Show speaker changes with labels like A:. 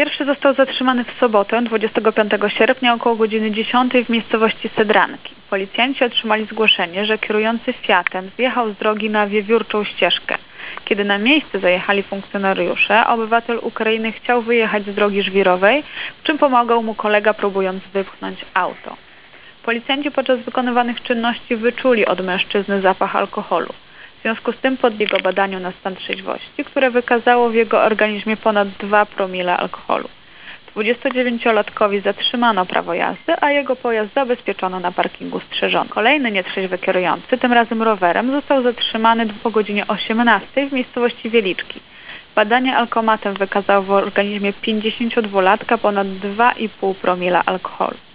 A: Pierwszy został zatrzymany w sobotę, 25 sierpnia około godziny 10 w miejscowości Sedranki. Policjanci otrzymali zgłoszenie, że kierujący Fiatem zjechał z drogi na wiewiórczą ścieżkę. Kiedy na miejsce zajechali funkcjonariusze, obywatel Ukrainy chciał wyjechać z drogi żwirowej, w czym pomagał mu kolega, próbując wypchnąć auto. Policjanci podczas wykonywanych czynności wyczuli od mężczyzny zapach alkoholu. W związku z tym podjęli go badaniu na stan trzeźwości, które wykazało w jego organizmie ponad 2 promile alkoholu. 29-latkowi zatrzymano prawo jazdy, a jego pojazd zabezpieczono na parkingu strzeżonym. Kolejny nietrzeźwy kierujący, tym razem rowerem, został zatrzymany po godzinie 18 w miejscowości Wieliczki. Badanie alkomatem wykazało w organizmie 52-latka ponad 2,5 promila alkoholu.